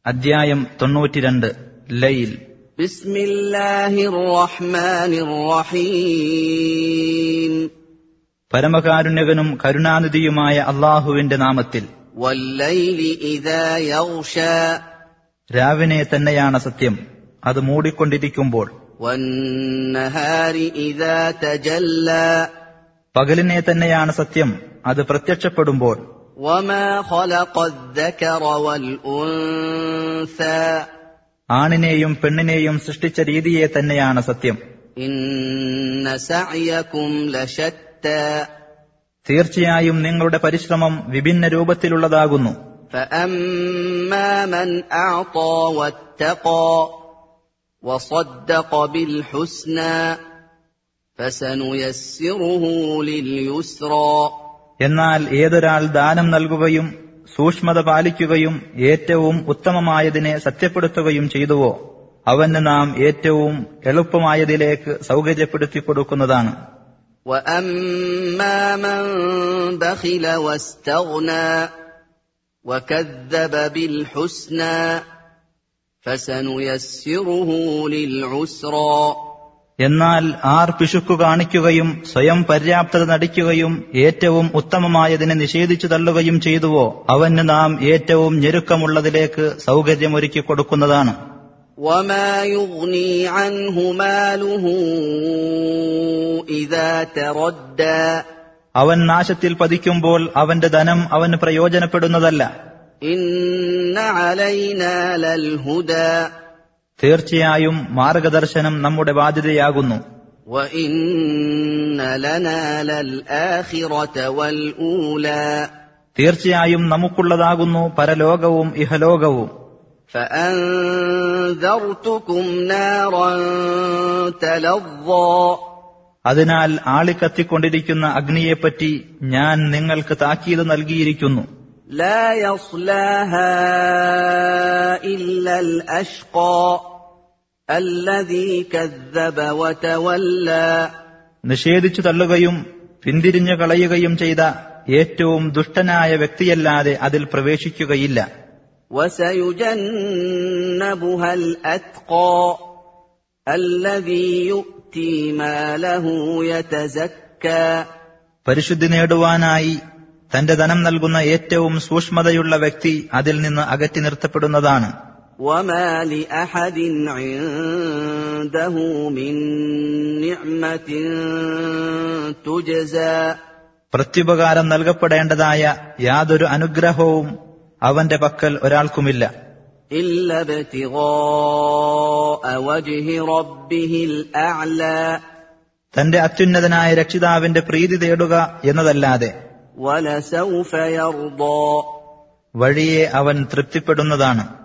അധ്യായം 92 ലൈൽ. ബിസ്മില്ലാഹിർ റഹ്മാനിർ റഹീം. പരമകാരുണ്യകനും കരുണാനിധിയുമായ അല്ലാഹുവിന്റെ നാമത്തിൽ. വല്ലൈലി ഇദാ യഗ്ഷാ. രാവിനെ തന്നെയാണ് സത്യം, അത് മൂടിക്കൊണ്ടിരിക്കുമ്പോൾ. വന്നഹാരി ഇദാ തജല്ലാ. പകലിനെ തന്നെയാണ് സത്യം, അത് പ്രത്യക്ഷപ്പെടുമ്പോൾ. വമാ ഖലഖദ്ദകറ വൽ ഉൻസാ. ആണിനെയും പെണ്ണിനെയും സൃഷ്ടിച്ച രീതിയെ തന്നെയാണ് സത്യം. ഇന്ന സഅയകും ലശത്താ. തീർച്ചയായും നിങ്ങളുടെ പരിശ്രമം വിഭിന്ന രൂപത്തിലുള്ളതാകുന്നു. ഫഅമ്മാ മൻ അഅതാ വത്തഖാ വസദ്ദഖ ബിൽ ഹുസ്നാ ഫസനുയസ്സിറുഹു ലിൽ യുസ്റാ. എന്നാൽ ഏതൊരാൾ ദാനം നൽകുകയും സൂക്ഷ്മത പാലിക്കുകയും ഏറ്റവും ഉത്തമമായതിനെ സത്യപ്പെടുത്തുകയും ചെയ്തുവോ അവന് നാം ഏറ്റവും എളുപ്പമായതിലേക്ക് സൗകര്യപ്പെടുത്തി കൊടുക്കുന്നതാണ്. വഅമ്മാ മൻ ബഖില വസ്തഗ്നാ വകദ്ദബ ബിൽ ഹുസ്നാ ഫസനുയസ്സിറുഹു ലിൽ ഉസ്റാ. എന്നാൽ ആർ പിശുക്കു കാണിക്കുകയും സ്വയം പര്യാപ്തത നടിക്കുകയും ഏറ്റവും ഉത്തമമായതിനെ നിഷേധിച്ചു തള്ളുകയും ചെയ്തുവോ അവന് നാം ഏറ്റവും ഞെരുക്കമുള്ളതിലേക്ക് സൗകര്യമൊരുക്കി കൊടുക്കുന്നതാണ്. വമാ യുഗ്നി അൻഹു മാലുഹു ഇദാ തറദ്ദാ. അവൻ നാശത്തിൽ പതിക്കുമ്പോൾ അവന്റെ ധനം അവന് പ്രയോജനപ്പെടുന്നതല്ല. ഇന്ന അലൈനാ ലൽ ഹുദാ. തീർച്ചയായും മാർഗദർശനം നമ്മുടെ ബാധ്യതയാകുന്നു. വഇന്ന ലനാ ലൽ ആഖിറത വൽ ഊലാ. തീർച്ചയായും നമുക്കുള്ളതാകുന്നു പരലോകവും ഇഹലോകവും. ഫഅൻദർതുകും നാറൻ തലദ്ദാ. അതിനാൽ ആളിക്കത്തിക്കൊണ്ടിരിക്കുന്ന അഗ്നിയെപ്പറ്റി ഞാൻ നിങ്ങൾക്ക് താക്കീത് നൽകിയിരിക്കുന്നു. لا يصلاها إلا الأشقى الذي كذب وتولى. നിഷേധിച്ചു തള്ളുകയും പിന്തിരിഞ്ഞു കളയുകയും ചെയ്ത ഏറ്റവും ദുഷ്ടനായ വ്യക്തിയല്ലാതെ അതിൽ പ്രവേശിക്കുകയില്ല. وسيجنبها الأتقى الذي يؤتي ماله يتزكى. പരിശുദ്ധി നേടുവാനായി തന്റെ ധനം നൽകുന്ന ഏറ്റവും സൂക്ഷ്മതയുള്ള വ്യക്തി അതിൽ നിന്ന് അകറ്റി നിർത്തപ്പെടുന്നതാണ്. وما لأحد عنده من نعمة تجزى. പ്രത്യുപകാരം നൽകപ്പെടേണ്ടതായ യാതൊരു അനുഗ്രഹവും അവന്റെ പക്കൽ ഒരാൾക്കുമില്ല. إلا ابتغاء وجه ربه الأعلى. തന്റെ അത്യുന്നതനായ രക്ഷിതാവിന്റെ പ്രീതി തേടുക എന്നതല്ലാതെ. ولسوف يرضى. വഴിയെ അവൻ തൃപ്തിപ്പെടുന്നതാണ്.